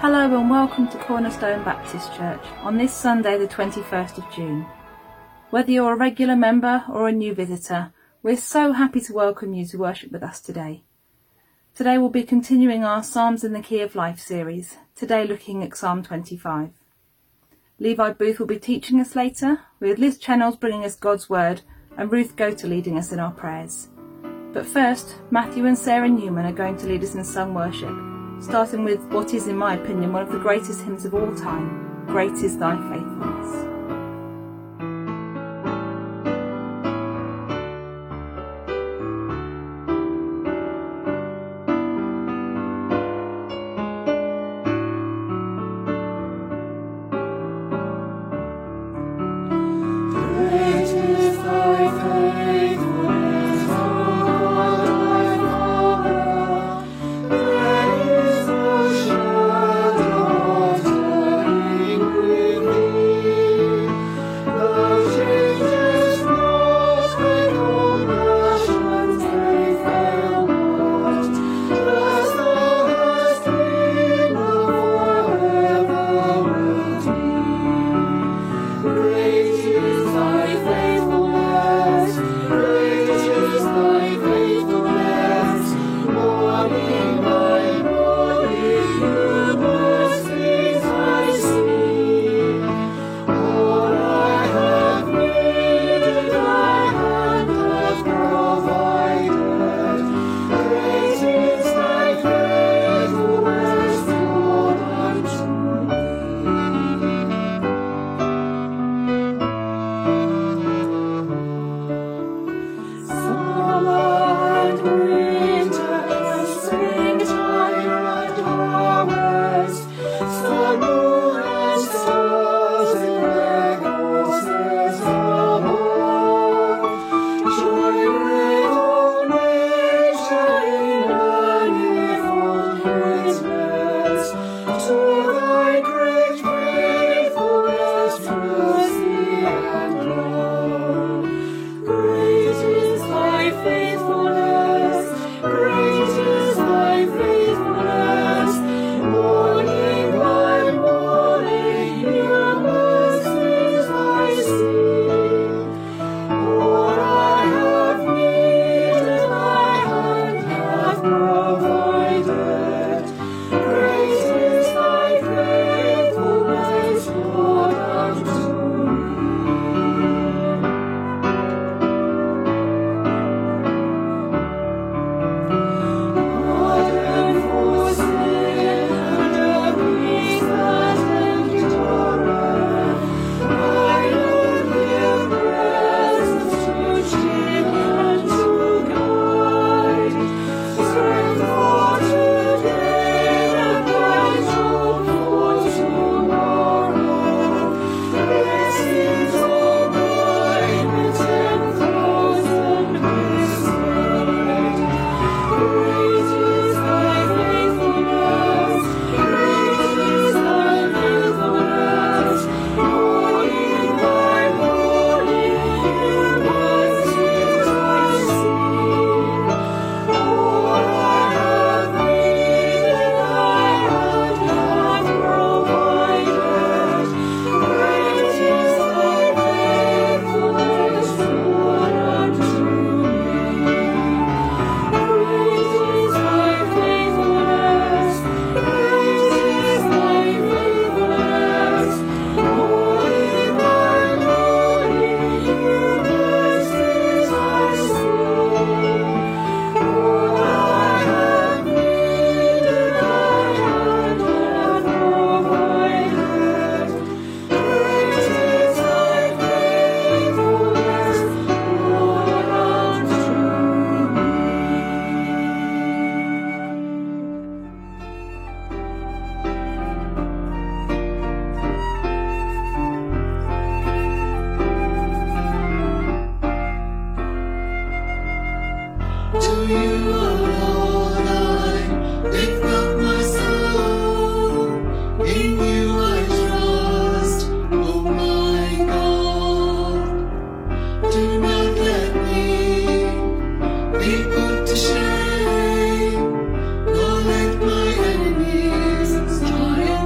Hello and welcome to Cornerstone Baptist Church on this Sunday the 21st of June. Whether you're a regular member or a new visitor, we're so happy to welcome you to worship with us today. Today we'll be continuing our Psalms in the Key of Life series, today looking at Psalm 25. Levi Booth will be teaching us later, with Liz Chennells bringing us God's Word and Ruth Goter leading us in our prayers. But first, Matthew and Sarah Newman are going to lead us in sung worship, starting with what is, in my opinion, one of the greatest hymns of all time, Great is Thy Faithfulness. To shame, nor let my enemies triumph.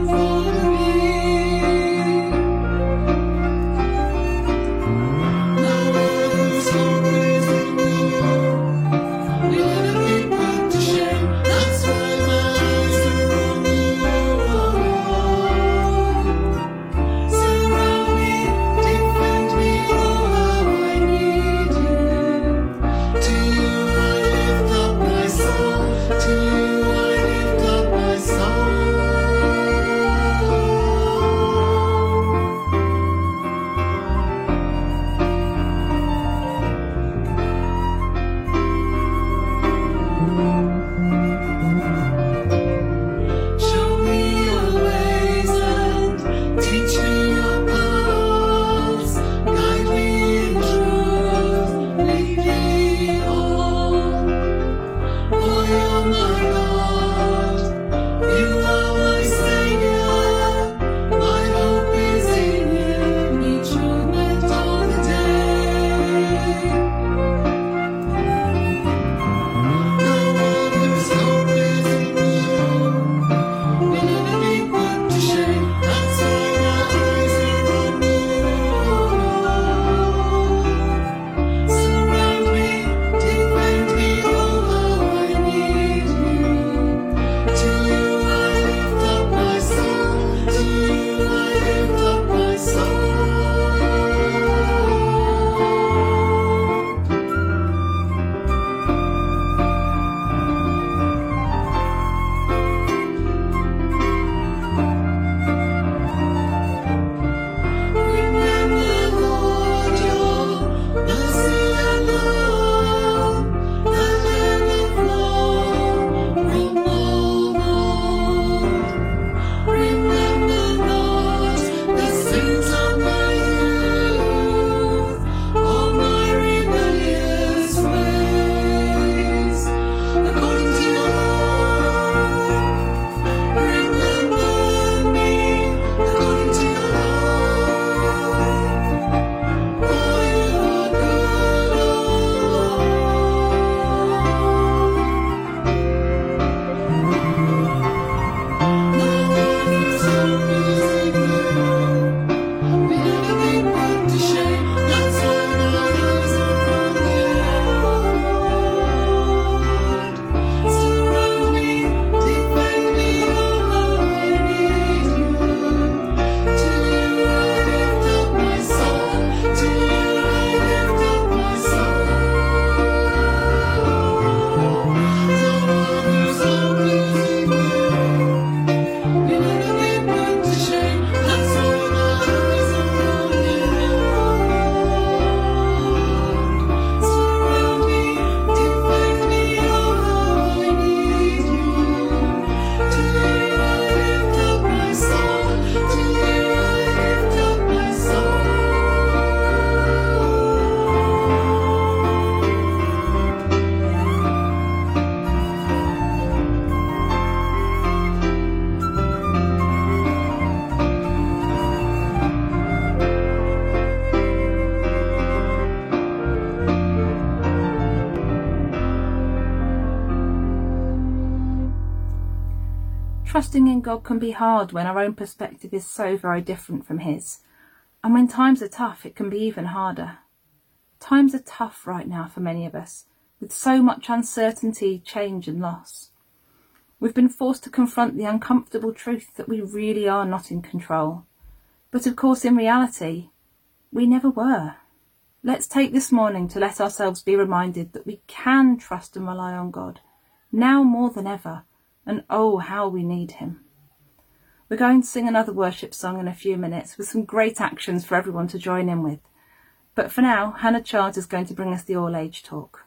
Trusting in God can be hard when our own perspective is so very different from His. And when times are tough, it can be even harder. Times are tough right now for many of us, with so much uncertainty, change and loss. We've been forced to confront the uncomfortable truth that we really are not in control. But of course, in reality, we never were. Let's take this morning to let ourselves be reminded that we can trust and rely on God, now more than ever, and oh, how we need Him. We're going to sing another worship song in a few minutes with some great actions for everyone to join in with. But for now, Hannah Childs is going to bring us the all-age talk.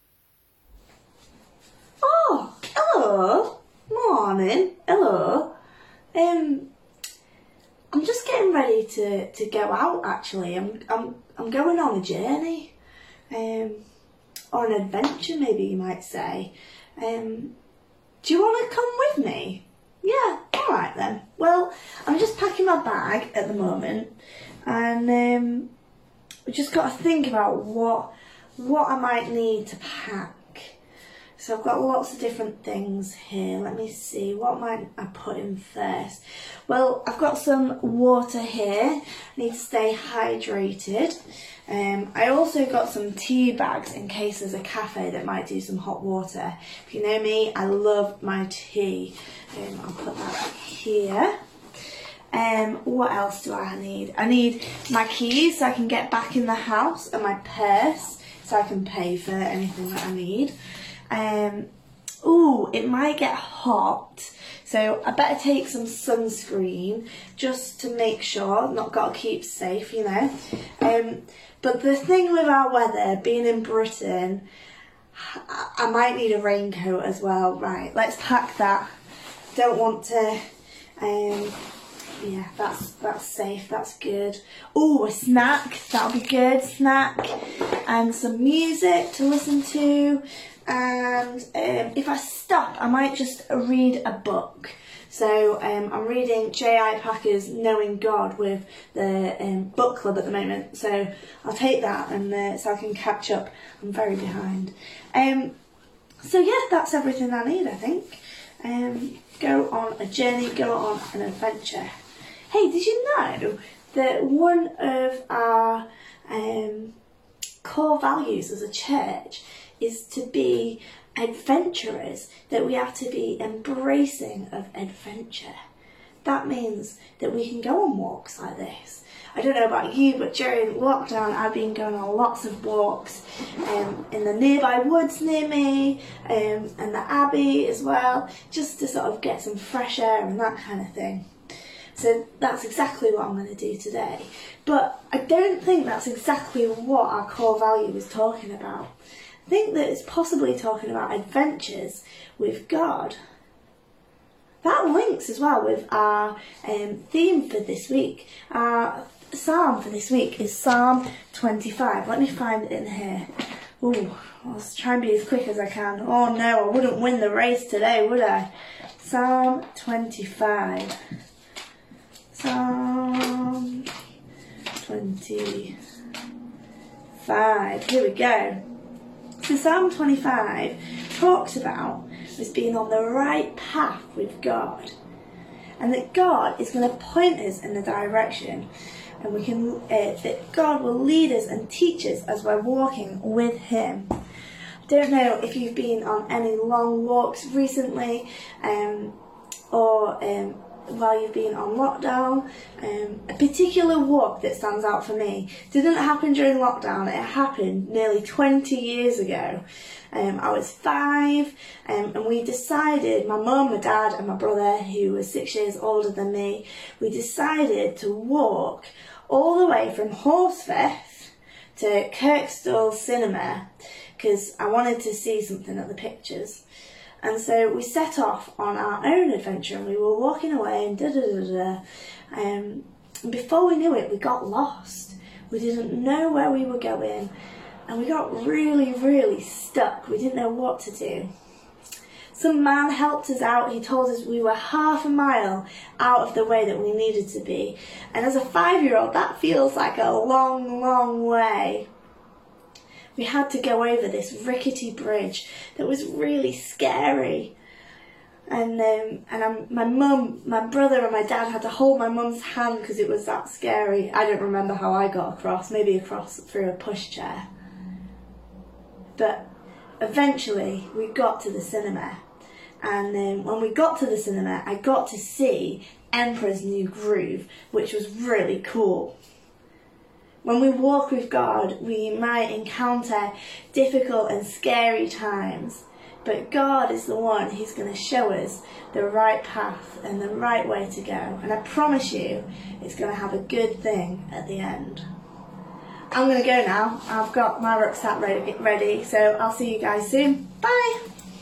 Oh, hello. Morning. Hello. I'm just getting ready to go out. Actually, I'm going on a journey, or an adventure, maybe you might say. Do you want to come with me? Yeah. All right then. Well, I'm just packing my bag at the moment, and we just got to think about what I might need to pack. So I've got lots of different things here. Let me see, what might I put in first? Well, I've got some water here. I need to stay hydrated. I also got some tea bags in case there's a cafe that might do some hot water. If you know me, I love my tea. I'll put that here. What else do I need? I need my keys so I can get back in the house, and my purse so I can pay for anything that I need. It might get hot, so I better take some sunscreen just to make sure. Not got to keep safe, you know. But the thing with our weather, being in Britain, I might need a raincoat as well. Right, let's pack that. Don't want to, yeah, that's safe, that's good. Oh, a snack, that'll be good, snack. And some music to listen to. And if I stop, I might just read a book. So I'm reading J.I. Packer's Knowing God with the book club at the moment. So I'll take that, and so I can catch up. I'm very behind. So yeah, that's everything I need, I think. Go on a journey, go on an adventure. Hey, did you know that one of our core values as a church is to be adventurers, that we have to be embracing of adventure? That means that we can go on walks like this. I don't know about you, but during lockdown I've been going on lots of walks in the nearby woods near me, and the Abbey as well, just to sort of get some fresh air and that kind of thing. So that's exactly what I'm going to do today. But I don't think that's exactly what our core value is talking about. I think that it's possibly talking about adventures with God. That links as well with our theme for this week. Our psalm for this week is Psalm 25. Let me find it in here. Ooh, I'll try and be as quick as I can. Oh no, I wouldn't win the race today, would I? Psalm 25. Psalm 25. Here we go. So Psalm 25 talks about us being on the right path with God, and that God is going to point us in the direction, and we can that God will lead us and teach us as we're walking with Him. I don't know if you've been on any long walks recently, or while you've been on lockdown. A particular walk that stands out for me didn't happen during lockdown. It happened nearly 20 years ago. I was 5, and we decided, my mum, my dad and my brother, who was 6 years older than me, we decided to walk all the way from Horsforth to Kirkstall Cinema, because I wanted to see something at the pictures. And so we set off on our own adventure, and we were walking away and and before we knew it, we got lost. We didn't know where we were going, and we got really, really stuck. We didn't know what to do. Some man helped us out. He told us we were half a mile out of the way that we needed to be. And as a 5-year-old, that feels like a long, long way. We had to go over this rickety bridge that was really scary. my brother and my dad had to hold my mum's hand because it was that scary. I don't remember how I got across, maybe across through a pushchair. But eventually we got to the cinema, and when we got to the cinema I got to see Emperor's New Groove, which was really cool. When we walk with God, we might encounter difficult and scary times, but God is the one who's going to show us the right path and the right way to go. And I promise you, it's going to have a good thing at the end. I'm going to go now. I've got my rucksack ready, so I'll see you guys soon. Bye!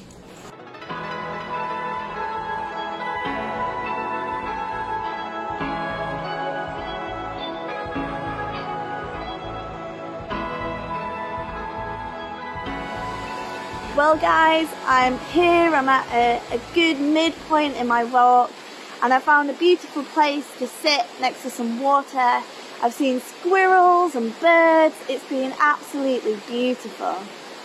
Well guys, I'm here, I'm at a good midpoint in my walk, and I found a beautiful place to sit next to some water. I've seen squirrels and birds, it's been absolutely beautiful.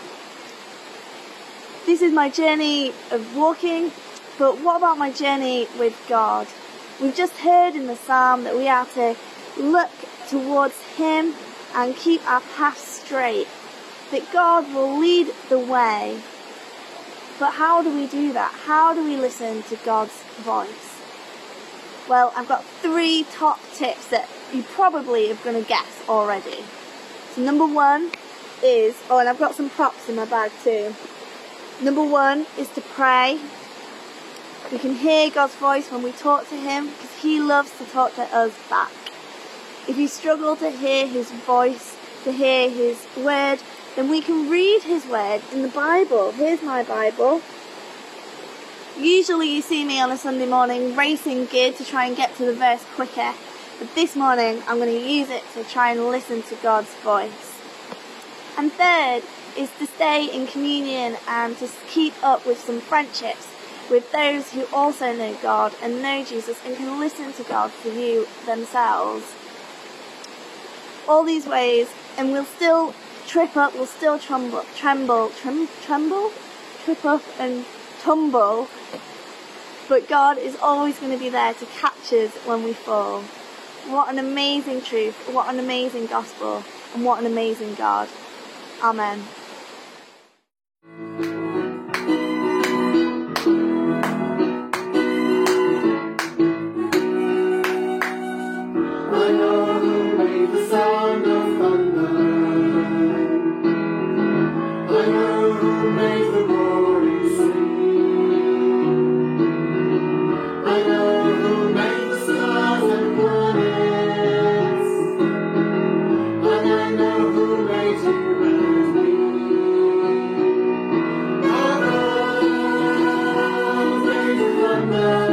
This is my journey of walking, but what about my journey with God? We've just heard in the psalm that we are to look towards Him and keep our path straight, that God will lead the way. But how do we do that? How do we listen to God's voice? Well, I've got 3 top tips that you probably are going to guess already. So number 1 is, and I've got some props in my bag too. Number 1 is to pray. We can hear God's voice when we talk to Him because He loves to talk to us back. If you struggle to hear His voice, to hear His word, then we can read His word in the Bible. Here's my Bible. Usually you see me on a Sunday morning racing gear to try and get to the verse quicker, but this morning I'm going to use it to try and listen to God's voice. And third is to stay in communion and to keep up with some friendships with those who also know God and know Jesus and can listen to God for you themselves. All these ways, and we'll still trip up, we'll still trip up and tumble, but God is always going to be there to catch us when we fall. What an amazing truth, what an amazing gospel, and what an amazing God. Amen. I know who made the sound of thunder. I know who made the roaring sea. I know who made the stars and planets. And I know who made you and me. God knows made the thunder.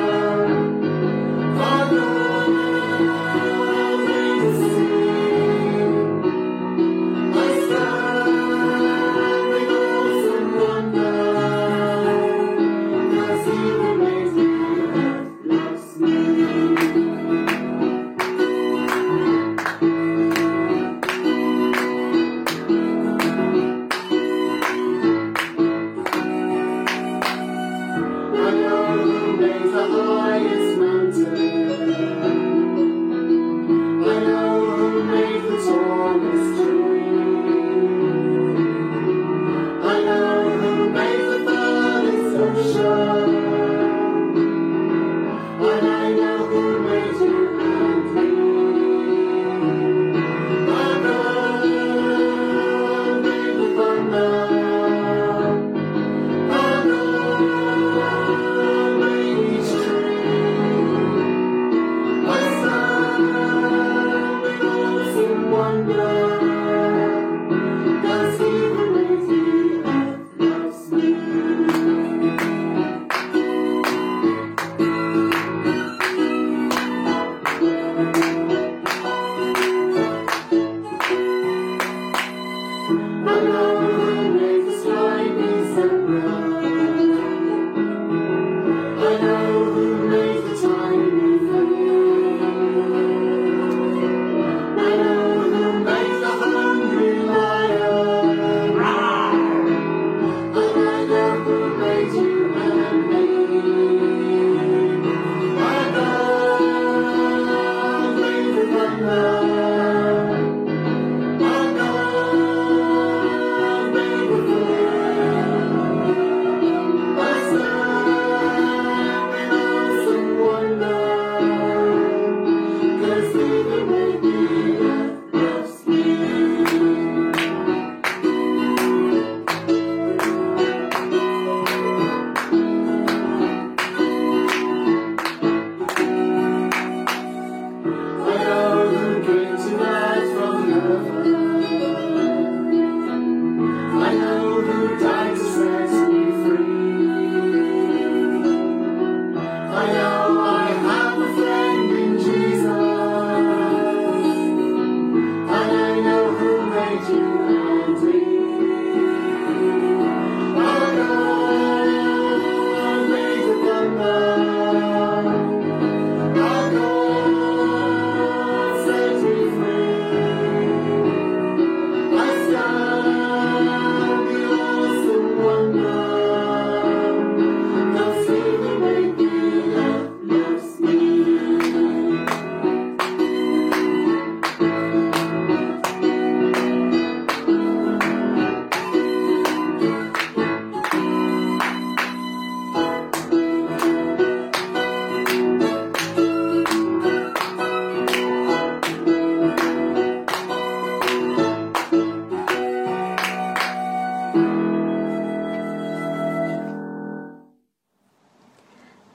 God knows made the sea. I stand in awesome wonder.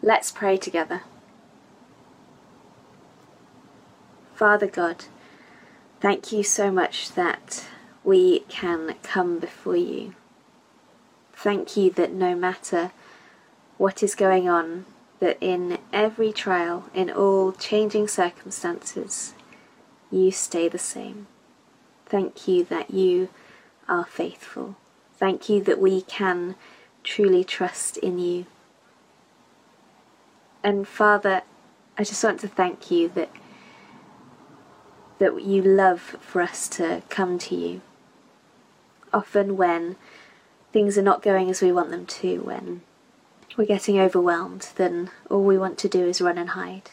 Let's pray together. Father God, thank you so much that we can come before you. Thank you that no matter what is going on, that in every trial, in all changing circumstances, you stay the same. Thank you that you are faithful. Thank you that we can truly trust in you. And Father, I just want to thank you that you love for us to come to you. Often when things are not going as we want them to, when we're getting overwhelmed, then all we want to do is run and hide.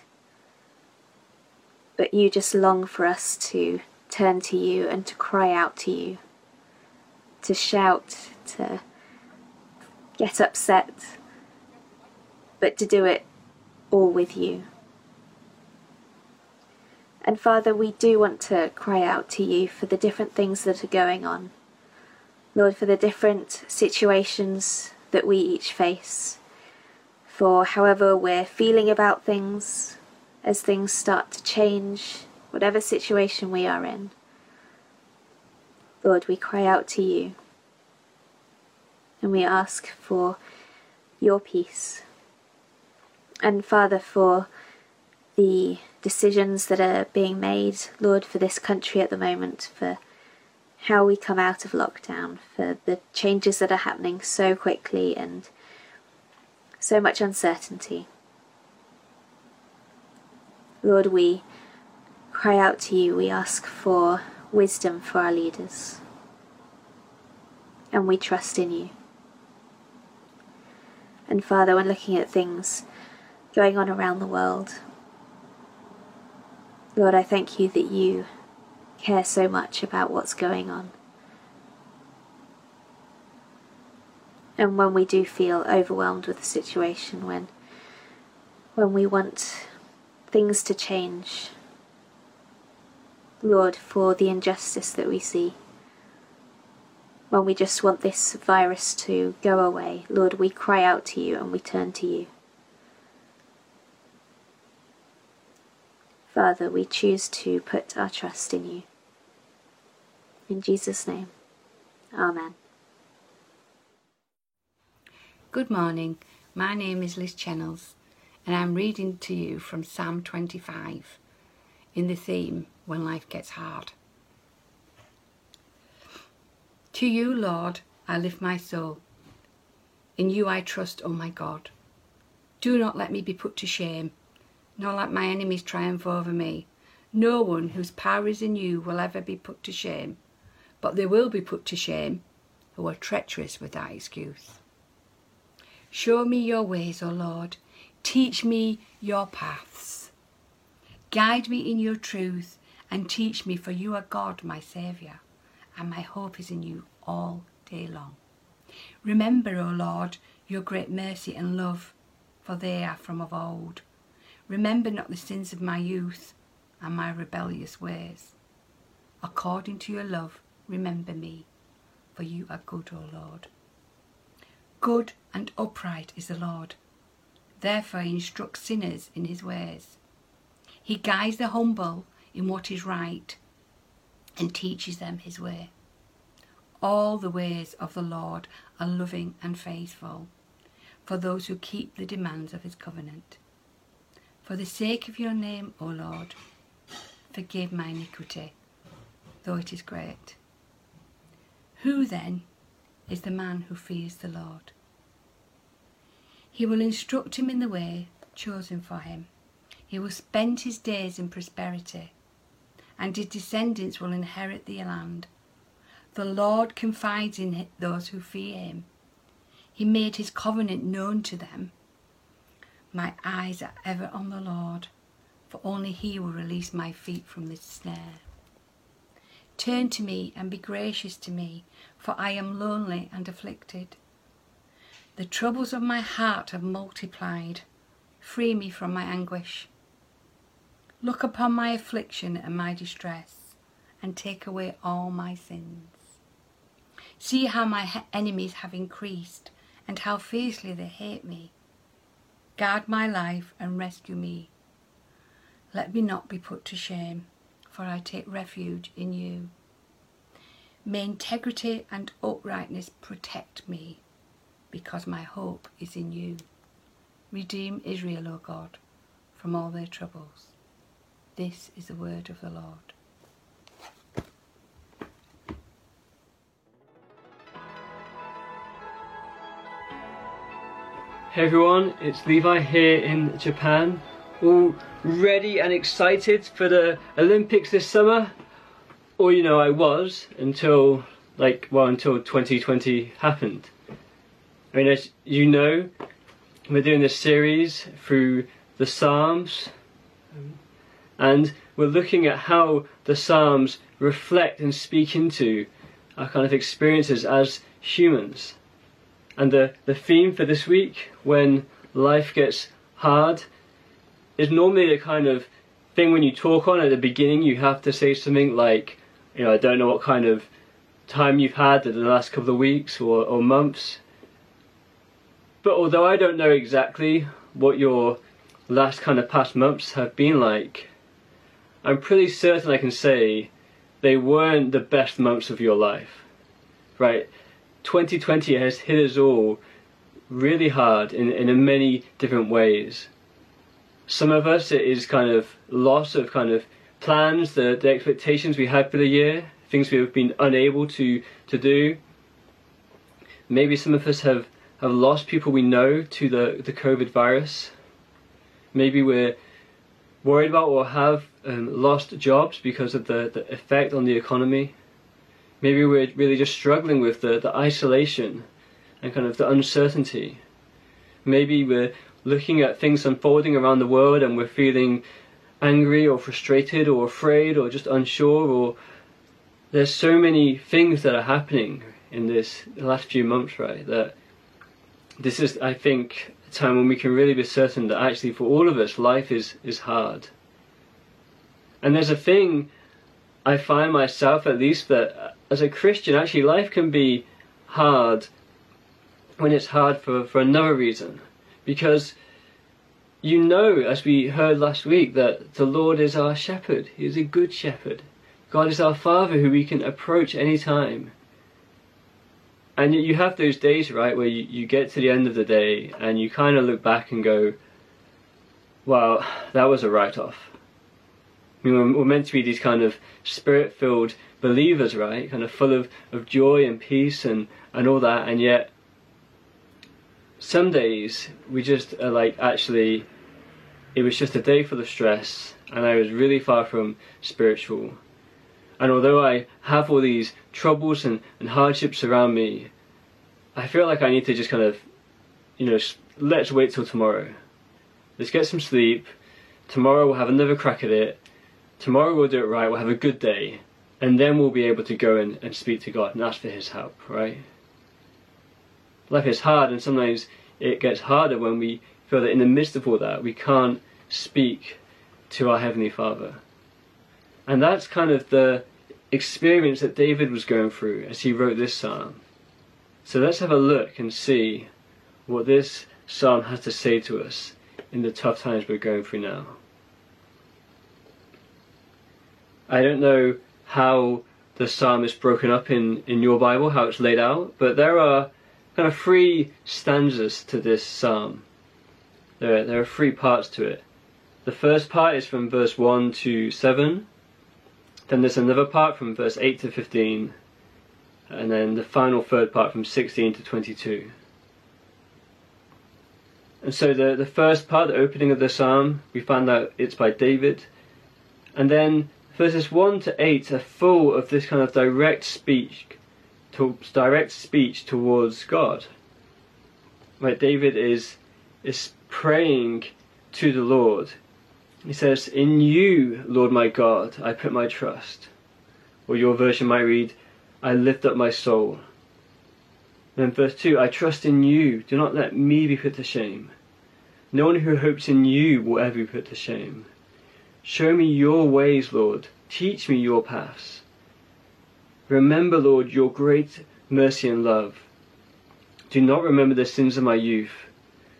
But you just long for us to turn to you and to cry out to you, to shout, to get upset, but to do it all with you. And Father, we do want to cry out to you for the different things that are going on. Lord, for the different situations that we each face, for however we're feeling about things, as things start to change, whatever situation we are in. Lord, we cry out to you and we ask for your peace. And Father, for the decisions that are being made, Lord, for this country at the moment, for how we come out of lockdown, for the changes that are happening so quickly and so much uncertainty. Lord, we cry out to you, we ask for wisdom for our leaders, and we trust in you. And Father, when looking at things going on around the world, Lord, I thank you that you care so much about what's going on. And when we do feel overwhelmed with the situation, when we want things to change, Lord, for the injustice that we see, when we just want this virus to go away, Lord, we cry out to you and we turn to you. Father, we choose to put our trust in you. In Jesus' name, Amen. Good morning, my name is Liz Chennels and I'm reading to you from Psalm 25 in the theme, When Life Gets Hard. To you, Lord, I lift my soul. In you I trust, O my God. Do not let me be put to shame, nor let my enemies triumph over me. No one whose power is in you will ever be put to shame, but they will be put to shame who are treacherous without excuse. Show me your ways, O Lord. Teach me your paths. Guide me in your truth and teach me, for you are God, my Saviour, and my hope is in you all day long. Remember, O Lord, your great mercy and love, for they are from of old. Remember not the sins of my youth and my rebellious ways. According to your love, remember me, for you are good, O Lord. Good and upright is the Lord. Therefore he instructs sinners in his ways. He guides the humble in what is right and teaches them his way. All the ways of the Lord are loving and faithful for those who keep the demands of his covenant. For the sake of your name, O Lord, forgive my iniquity, though it is great. Who then is the man who fears the Lord? He will instruct him in the way chosen for him. He will spend his days in prosperity, and his descendants will inherit the land. The Lord confides in those who fear him. He made his covenant known to them. My eyes are ever on the Lord, for only he will release my feet from the snare. Turn to me and be gracious to me, for I am lonely and afflicted. The troubles of my heart have multiplied. Free me from my anguish. Look upon my affliction and my distress, and take away all my sins. See how my enemies have increased, and how fiercely they hate me. Guard my life and rescue me. Let me not be put to shame, for I take refuge in you. May integrity and uprightness protect me, because my hope is in you. Redeem Israel, O God, from all their troubles. This is the word of the Lord. Hey everyone, it's Levi here in Japan, all ready and excited for the Olympics this summer. Or I was until 2020 happened. I mean, as you know, we're doing this series through the Psalms, and we're looking at how the Psalms reflect and speak into our kind of experiences as humans. And the theme for this week, when life gets hard, is normally the kind of thing when you talk on at the beginning, you have to say something like, I don't know what kind of time you've had in the last couple of weeks or months. But although I don't know exactly what your last kind of past months have been like, I'm pretty certain I can say they weren't the best months of your life, right? 2020 has hit us all really hard in many different ways. Some of us, it is kind of loss of kind of plans, the expectations we had for the year, things we have been unable to do. Maybe some of us have lost people we know to the COVID virus. Maybe we're worried about or have lost jobs because of the effect on the economy. Maybe we're really just struggling with the isolation and kind of the uncertainty. Maybe we're looking at things unfolding around the world and we're feeling angry or frustrated or afraid or just unsure, or there's so many things that are happening in the last few months, right? That this is, I think, a time when we can really be certain that actually for all of us, life is hard. And there's a thing I find myself, at least, that as a Christian, actually life can be hard when it's hard for another reason. Because as we heard last week, that the Lord is our shepherd. He is a good shepherd. God is our Father who we can approach any time. And yet you have those days, right, where you get to the end of the day and you kind of look back and go, well, that was a write-off. I mean, we're meant to be these kind of spirit-filled believers, right? Kind of full of joy and peace and all that, and yet some days we just are like, actually, it was just a day full of stress and I was really far from spiritual. And although I have all these troubles and hardships around me, I feel like I need to just kind of, let's wait till tomorrow. Let's get some sleep. Tomorrow we'll have another crack at it. Tomorrow we'll do it right, we'll have a good day, and then we'll be able to go and speak to God and ask for His help, right? Life is hard, and sometimes it gets harder when we feel that in the midst of all that, we can't speak to our Heavenly Father. And that's kind of the experience that David was going through as he wrote this psalm. So let's have a look and see what this psalm has to say to us in the tough times we're going through now. I don't know how the psalm is broken up in your Bible, how it's laid out, but there are kind of 3 stanzas to this psalm. There are 3 parts to it. The first part is from verse 1 to 7, then there's another part from verse 8 to 15, and then the final third part from 16 to 22. And so the first part, the opening of the psalm, we find out it's by David, and then verses 1 to 8 are full of this kind of direct speech towards God. Right, David is praying to the Lord. He says, "In you, Lord my God, I put my trust." Or your version might read, "I lift up my soul." And then verse 2, "I trust in you, do not let me be put to shame. No one who hopes in you will ever be put to shame. Show me your ways, Lord. Teach me your paths. Remember, Lord, your great mercy and love. Do not remember the sins of my youth,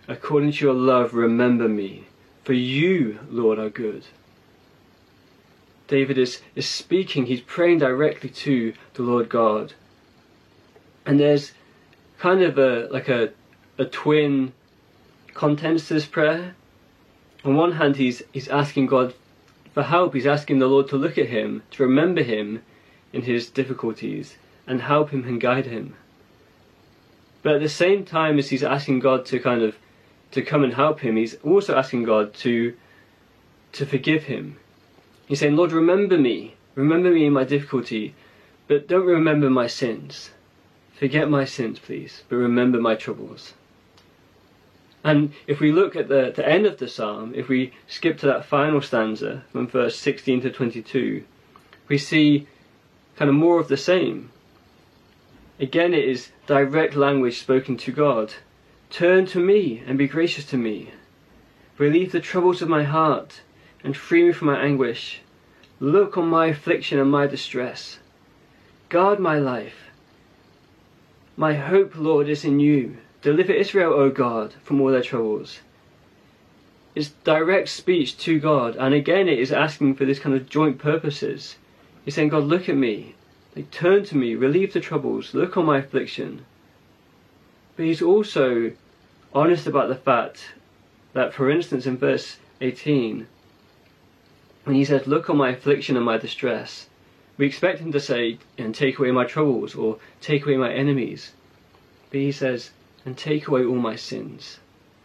According to your love, remember me. For you, Lord, are good. David is speaking, he's praying directly to the Lord God. And there's kind of a twin contents to this prayer. On one hand, he's asking God for help. He's asking the Lord to look at him, to remember him in his difficulties, and help him and guide him. But at the same time as he's asking God to come and help him, he's also asking God to forgive him. He's saying, Lord, remember me in my difficulty, but don't remember my sins. Forget my sins, please, but remember my troubles. And if we look at the end of the psalm, if we skip to that final stanza from verse 16 to 22, we see kind of more of the same. Again, it is direct language spoken to God. Turn to me and be gracious to me. Relieve the troubles of my heart and free me from my anguish. Look on my affliction and my distress. Guard my life. My hope, Lord, is in you. Deliver Israel, O God, from all their troubles. It's direct speech to God, and again it is asking for this kind of joint purposes. He's saying, God, look at me. Turn to me, relieve the troubles, look on my affliction. But he's also honest about the fact that, for instance, in verse 18, when he says, look on my affliction and my distress, we expect him to say, and take away my troubles, or take away my enemies. But he says, and take away all my sins.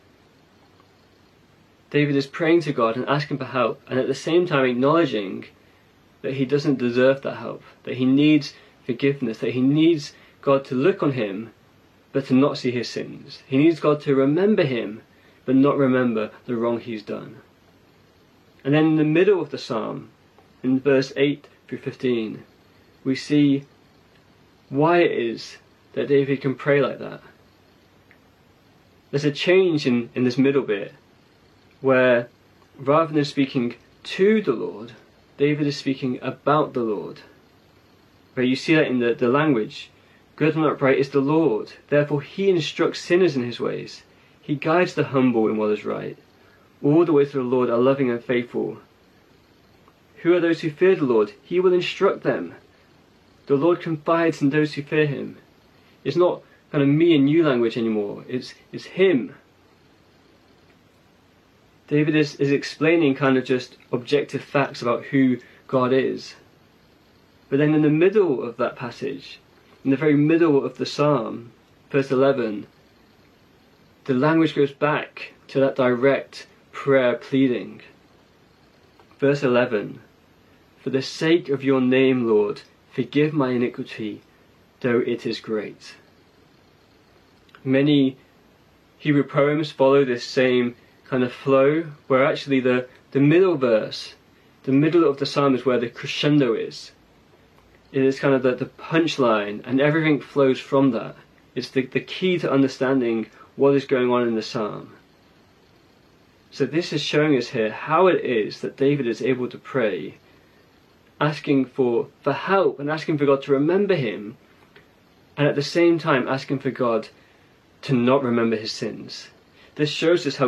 David is praying to God and asking for help, and at the same time acknowledging that he doesn't deserve that help, that he needs forgiveness, that he needs God to look on him, but to not see his sins. He needs God to remember him, but not remember the wrong he's done. And then in the middle of the psalm, in verse 8 through 15, we see why it is that David can pray like that. There's a change in this middle bit, where rather than speaking to the Lord, David is speaking about the Lord. Where you see that in the language. Good and upright is the Lord, therefore he instructs sinners in his ways. He guides the humble in what is right. All the ways of the Lord are loving and faithful. Who are those who fear the Lord? He will instruct them. The Lord confides in those who fear him. It's not kind of me and you language anymore. It's him. David is explaining kind of just objective facts about who God is. But then in the middle of that passage, in the very middle of the psalm, verse 11, the language goes back to that direct prayer pleading. Verse 11, for the sake of your name, Lord, forgive my iniquity, though it is great. Many Hebrew poems follow this same kind of flow, where actually the middle verse, the middle of the psalm is where the crescendo is. It is kind of the punchline, and everything flows from that. It's the key to understanding what is going on in the psalm. So this is showing us here how it is that David is able to pray, asking for help and asking for God to remember him, and at the same time asking for God to not remember his sins. This shows us how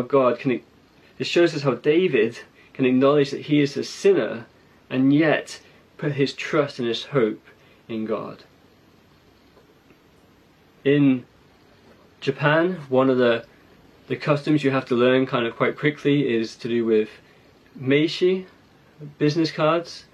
David can acknowledge that he is a sinner and yet put his trust and his hope in God. In Japan, one of the customs you have to learn kind of quite quickly is to do with meishi, business cards.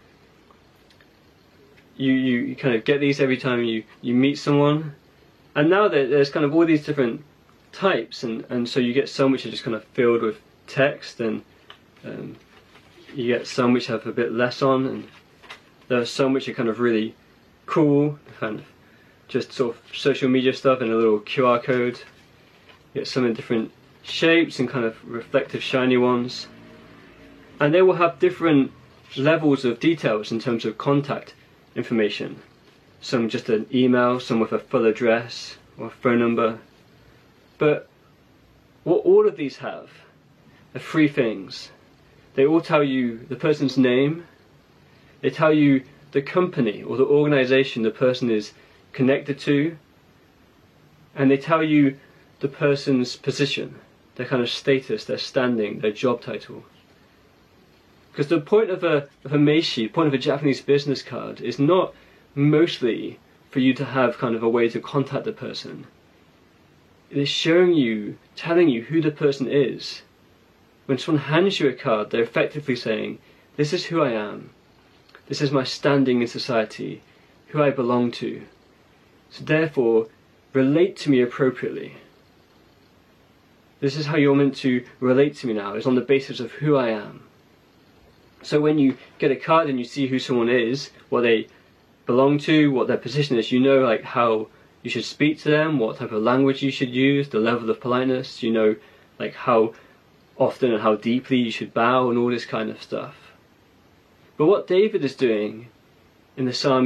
You kind of get these every time you meet someone. And now there's kind of all these different types, and so you get some which are just kind of filled with text, and you get some which have a bit less on, and there are some which are kind of really cool, kind of just sort of social media stuff and a little QR code. You get some in different shapes and kind of reflective shiny ones, and they will have different levels of details in terms of contact information. Some just an email, some with a full address or a phone number. But what all of these have are three things. They all tell you the person's name, they tell you the company or the organization the person is connected to, and they tell you the person's position. their kind of status, their standing, their job title. Because the point of a meishi, the point of a Japanese business card, is not mostly for you to have kind of a way to contact the person. It is showing you, telling you who the person is. When someone hands you a card, they're effectively saying, this is who I am. This is my standing in society, who I belong to. So therefore, relate to me appropriately. This is how you're meant to relate to me now, is on the basis of who I am. So when you get a card and you see who someone is, what they belong to, what their position is, you know like how you should speak to them, what type of language you should use, the level of politeness, you know like how often and how deeply you should bow and all this kind of stuff. But what David is doing in the psalm,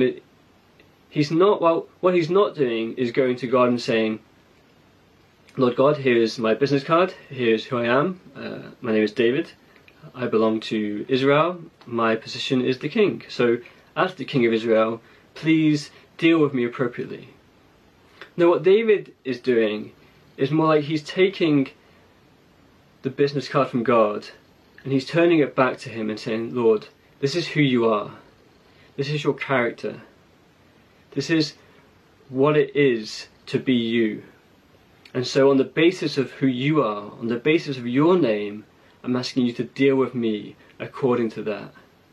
what he's not doing is going to God and saying, Lord God, here is my business card, here's who I am, my name is David, I belong to Israel, my position is the king. So as the king of Israel, please deal with me appropriately. Now what David is doing is more like he's taking the business card from God and he's turning it back to him and saying, Lord, this is who you are. This is your character. This is what it is to be you. And so on the basis of who you are, on the basis of your name, I'm asking you to deal with me according to that.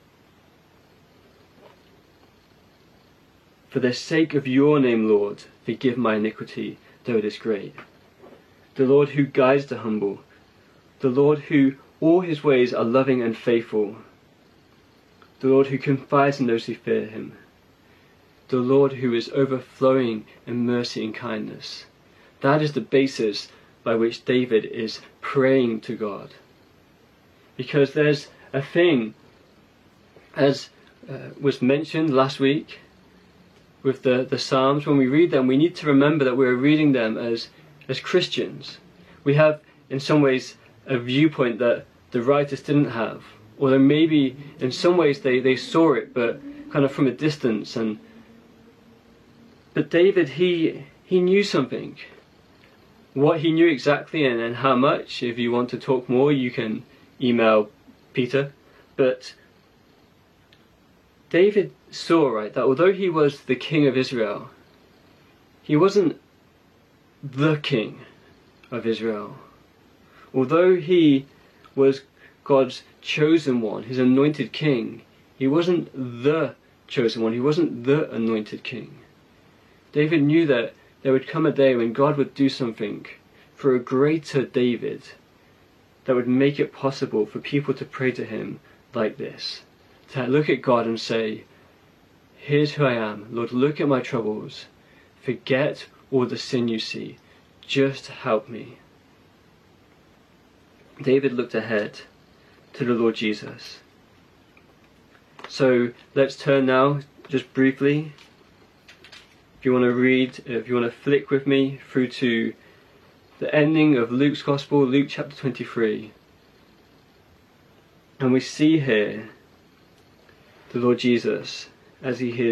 For the sake of your name, Lord, forgive my iniquity, though it is great. The Lord who guides the humble, the Lord who all his ways are loving and faithful, the Lord who confides in those who fear him, the Lord who is overflowing in mercy and kindness. That is the basis by which David is praying to God. Because there's a thing, as was mentioned last week, with the Psalms, when we read them, we need to remember that we're reading them as Christians. We have, in some ways, a viewpoint that the writers didn't have. Or maybe, in some ways, they saw it, but kind of from a distance. But David, he knew something. What he knew exactly and how much, if you want to talk more, you can email Peter. But David saw, right, that although he was the king of Israel, he wasn't the king of Israel. Although he was God's chosen one, his anointed king, he wasn't the chosen one, he wasn't the anointed king. David knew that there would come a day when God would do something for a greater David that would make it possible for people to pray to him like this. To look at God and say, here's who I am. Lord, look at my troubles. Forget all the sin you see. Just help me. David looked ahead to the Lord Jesus. So let's turn now, just briefly. If you want to read, if you want to flick with me through to the ending of Luke's Gospel, Luke chapter 23. And we see here the Lord Jesus as he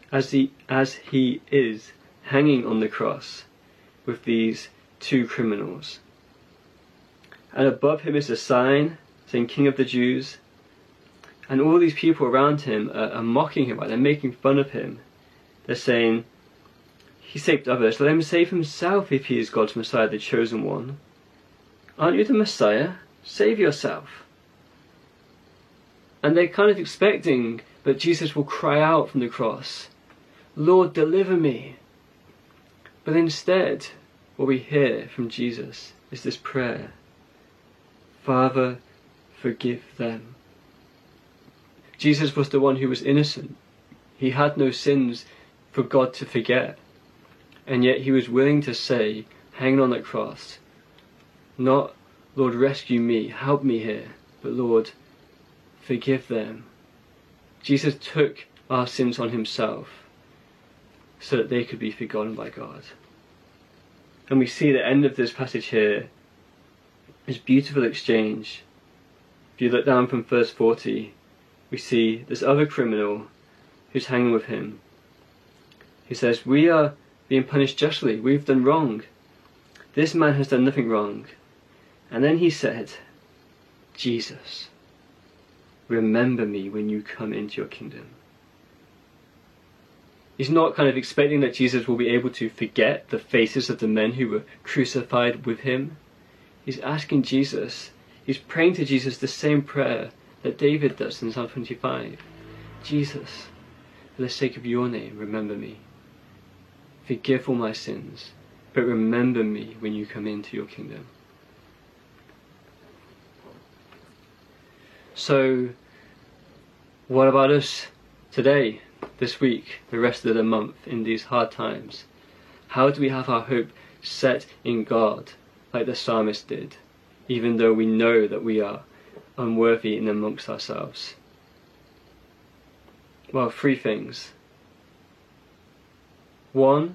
is hanging on the cross with these two criminals. And above him is a sign saying King of the Jews. And all these people around him are mocking him, right? They're making fun of him. They're saying, he saved others, let him save himself if he is God's Messiah, the chosen one. Aren't you the Messiah? Save yourself. And they're kind of expecting that Jesus will cry out from the cross, Lord, deliver me. But instead, what we hear from Jesus is this prayer, Father, forgive them. Jesus was the one who was innocent. He had no sins for God to forget. And yet he was willing to say, hanging on that cross, not, Lord, rescue me, help me here, but Lord, forgive them. Jesus took our sins on himself so that they could be forgotten by God. And we see the end of this passage here, this beautiful exchange. If you look down from verse 40, we see this other criminal who's hanging with him. He says, we are being punished justly. We've done wrong. This man has done nothing wrong. And then he said, Jesus, remember me when you come into your kingdom. He's not kind of expecting that Jesus will be able to forget the faces of the men who were crucified with him. He's asking Jesus, he's praying to Jesus the same prayer that David does in Psalm 25. Jesus, for the sake of your name, remember me. Forgive all my sins, but remember me when you come into your kingdom. So, what about us today, this week, the rest of the month, in these hard times? How do we have our hope set in God, like the psalmist did, even though we know that we are unworthy in amongst ourselves? Well, 3 things. 1,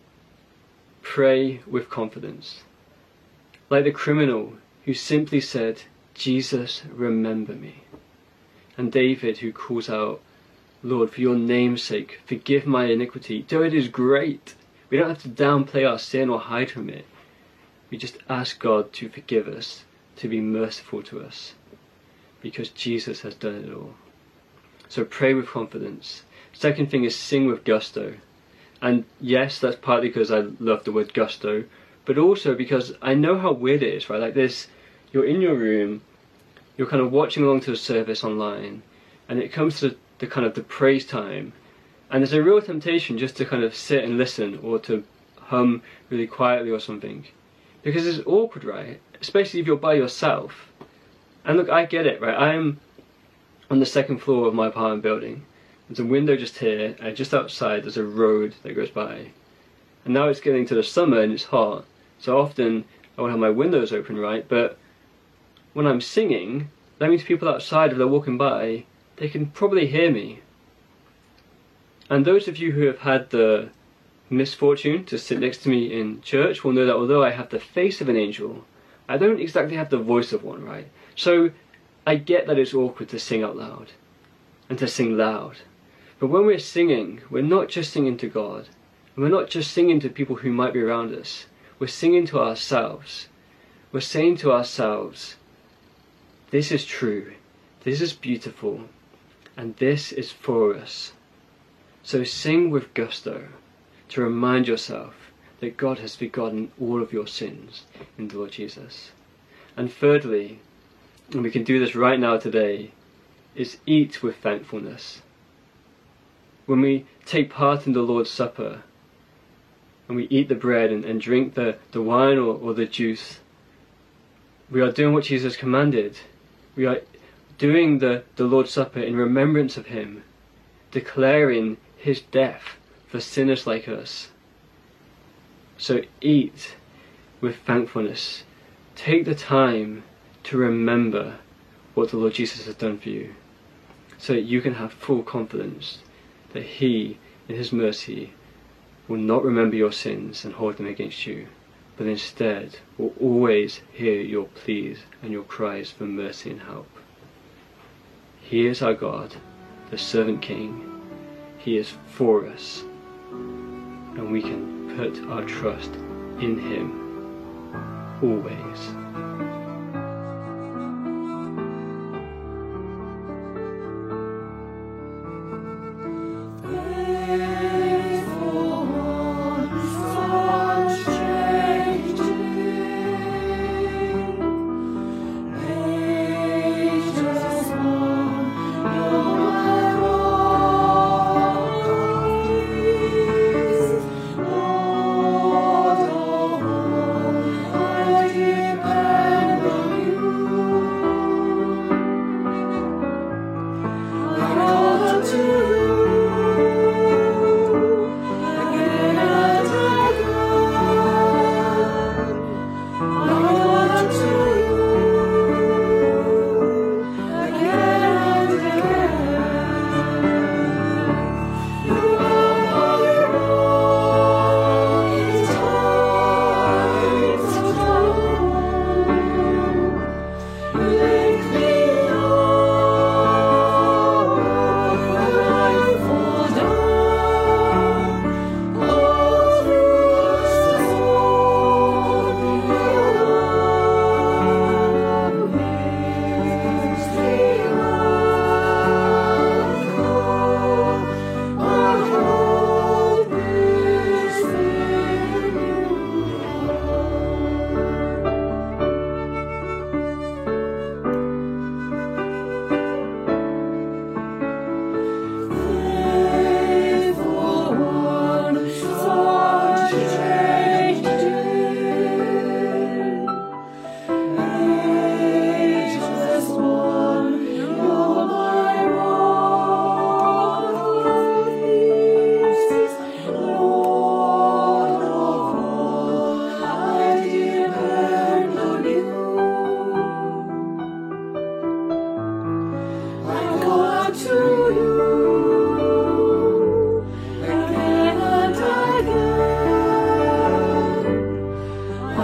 pray with confidence. Like the criminal who simply said, Jesus, remember me. And David who calls out, Lord, for your name's sake, forgive my iniquity. Though it is great, we don't have to downplay our sin or hide from it. We just ask God to forgive us, to be merciful to us, because Jesus has done it all. So pray with confidence. 2nd thing is sing with gusto. And yes, that's partly because I love the word gusto, but also because I know how weird it is, right? Like this, you're in your room, you're kind of watching along to the service online, and it comes to the kind of the praise time, and there's a real temptation just to kind of sit and listen, or to hum really quietly or something, because it's awkward, right? Especially if you're by yourself. And look, I get it, right? I'm on the 2nd floor of my apartment building. There's a window just here, and just outside there's a road that goes by. And now it's getting to the summer and it's hot, so often I won't have my windows open, right? But when I'm singing, that means people outside, if they're walking by, they can probably hear me. And those of you who have had the misfortune to sit next to me in church will know that although I have the face of an angel, I don't exactly have the voice of one, right? So I get that it's awkward to sing out loud and to sing loud. But when we're singing, we're not just singing to God, and we're not just singing to people who might be around us. We're singing to ourselves. We're saying to ourselves, this is true, this is beautiful, and this is for us. So sing with gusto to remind yourself that God has forgotten all of your sins in the Lord Jesus. And thirdly, and we can do this right now today, is eat with thankfulness. When we take part in the Lord's Supper, and we eat the bread and drink the wine or the juice, we are doing what Jesus commanded. We are doing the Lord's Supper in remembrance of him, declaring his death for sinners like us. So eat with thankfulness. Take the time to remember what the Lord Jesus has done for you, so that you can have full confidence that he, in his mercy, will not remember your sins and hold them against you, but instead will always hear your pleas and your cries for mercy and help. He is our God, the servant King. He is for us, and we can put our trust in him always. Depend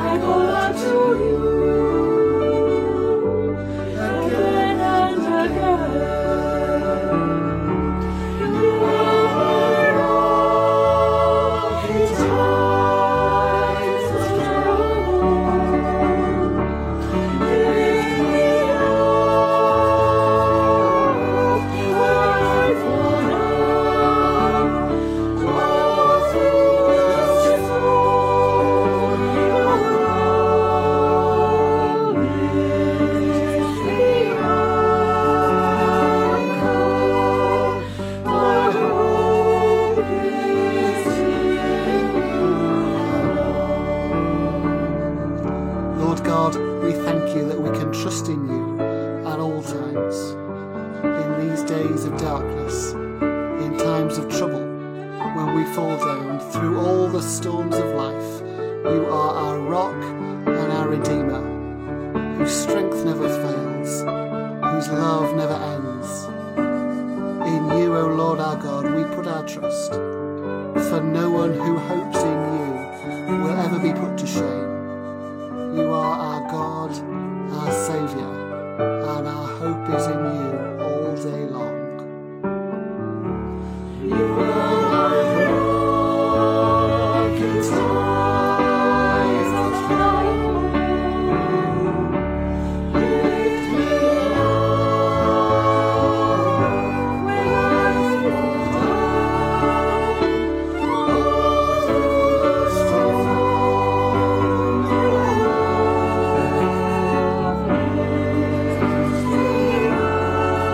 call out to you again and again. You are rock in times of trouble. Lift me up where I've fallen. All through the storm, your love lifts me up. My hope is in you. Lord God, we thank you that we can trust in you at all times. In these days of darkness, in times of trouble, when we fall down through all the storms of life, you are our rock and our Redeemer, whose strength never fails, whose love never ends. In you, O Lord our God, we put our trust, for no one who hopes in you will ever be put to shame. You are our God, our Saviour, and our hope is in you all day long. You are my rock in times of trouble. Lift me up when I fall down. All through the storm, your love lifts me up.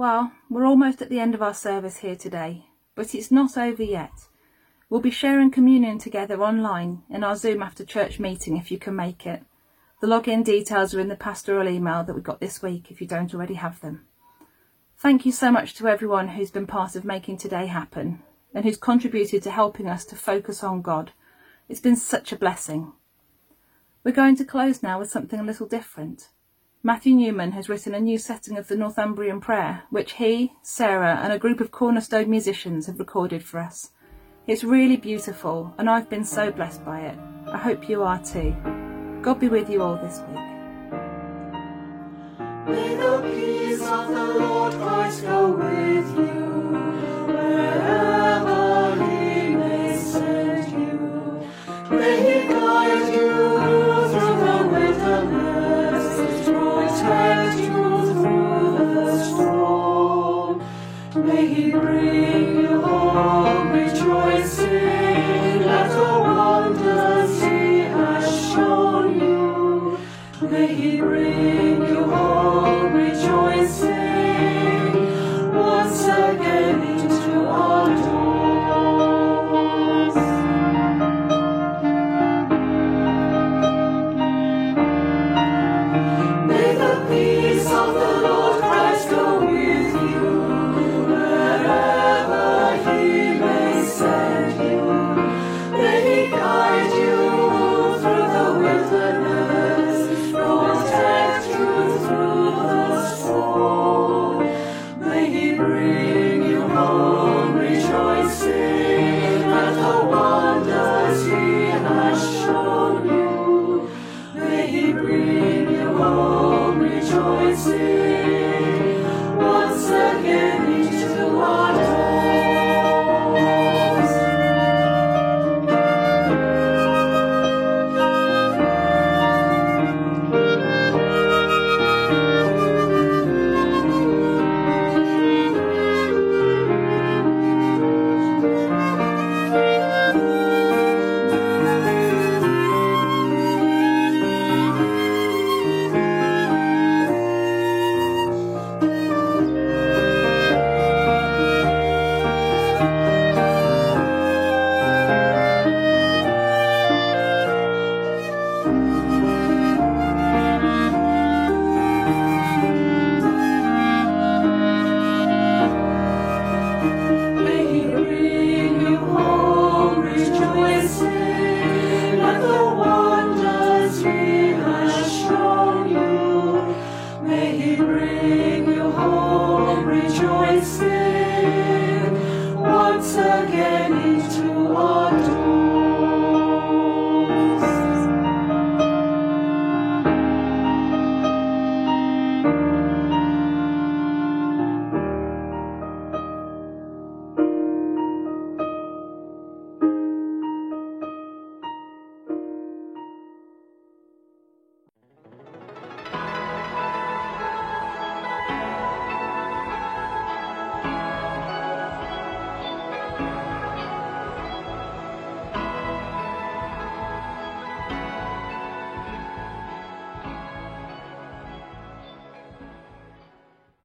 Well, we're almost at the end of our service here today, but it's not over yet. We'll be sharing communion together online in our Zoom after church meeting if you can make it. The login details are in the pastoral email that we got this week if you don't already have them. Thank you so much to everyone who's been part of making today happen and who's contributed to helping us to focus on God. It's been such a blessing. We're going to close now with something a little different. Matthew Newman has written a new setting of the Northumbrian prayer, which he, Sarah and a group of Cornerstone musicians have recorded for us. It's really beautiful and I've been so blessed by it. I hope you are too. God be with you all this week. May the peace of the Lord Christ go with you.